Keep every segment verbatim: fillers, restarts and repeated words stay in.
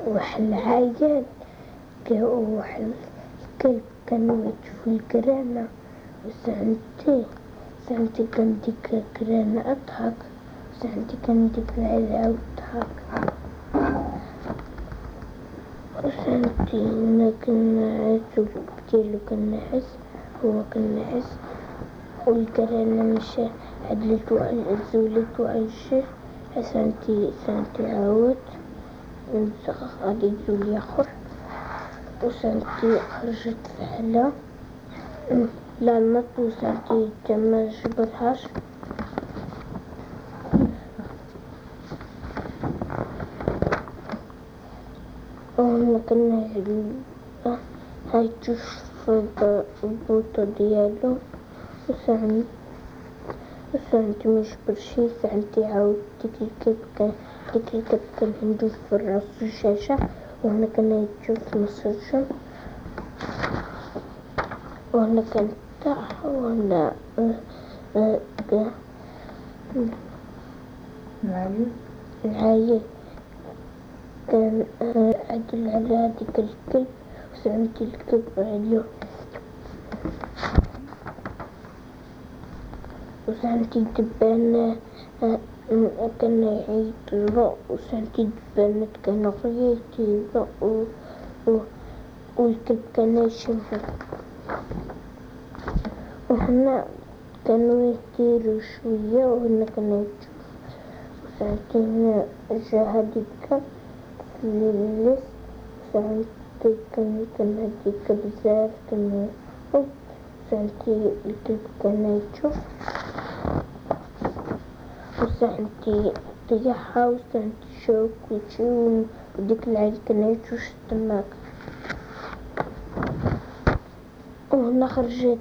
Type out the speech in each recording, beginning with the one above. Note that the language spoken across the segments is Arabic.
وحالعيان وحالكلب كانوا يشوفوا القرانة وساعتين ساعتين كان ديك القرانة أضحك وساعتين كان ديك العيلة أضحك وساعتين كنا عزو ديالو كان نحس هو كان نحس والقرانة مشى عدلت واحد زولت واحد الشيء ساعتين ساعتين عاود غادي يزول ياخر وساعتين خرجت فحلة لا نط وساعتين ما جبرهاش وهنا كنا هاي تشوف البوطة ديالو وساعتين وساعتين مش برشي ساعتين عاود ديك الكلب كان ديك الكلب كان عنده في الراس الشاشة وهنا كان يشوف مسجم وهنا كان تاع وهنا العيل العيل كان عدل على هاديك الكلب وساعتين الكلب عليه وساعتين دبان كان يعيط له وساعتين دبانات كانوا يعيطوا له والكلب كان يشوفه وهنا كانوا يطيروا شوية وهنا كانوا يشوف وساعتين جا هاديك في الليل ساعتين كان كان هاديك بزاف كان ساعتين الكلب كان يشوف وساعتين طيحها وساعتين شوك وشي وديك العيل كان يشوف التماك وهنا خرجت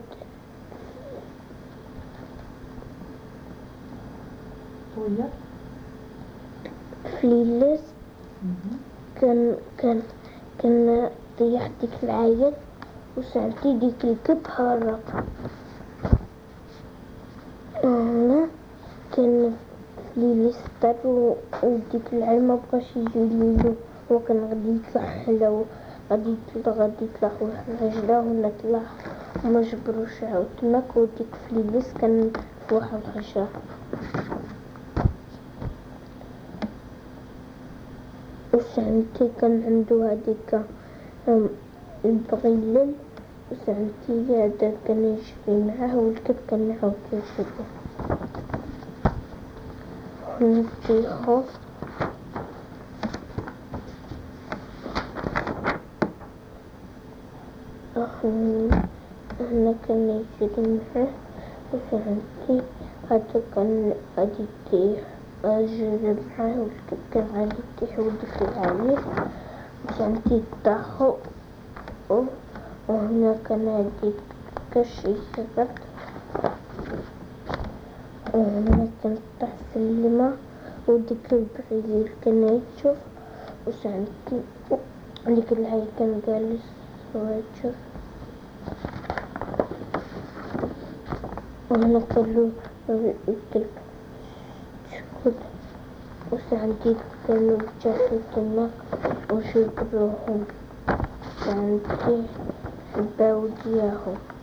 ويا في الليل كان كان كان طيح ديك العيل وساعتين ديك الكلب هرب وهنا كان في الليل ستار وديك العيل مبقاش يجيلو هو كان غادي يطلع حلا غادي يطلع غادي يطلع واحد العجلة وهنا طلع وما جبروش عاود تماك وديك في الليل كان في واحد الخشب وساعتين كان عنده هاديك البغيلل وساعتين هذا كان يجري معاه والكلب كان يعاود يجري وهنا طيحو هنا كان يجري معاه وساعتين هذا كان غادي يطيح جري معاه والكلب كان غادي يطيح وديك العيل وساعتين طاحو وهنا كان هاديك كشي صغر وهنا كان طاح سلمة وديك البغيل كان يشوف وساعتين ديك العيل كان جالس ويشوف وهنا قالو الكلب شكون وساعتين كانوا جاتو تماك وجبروهم ساعتين باو دياهم.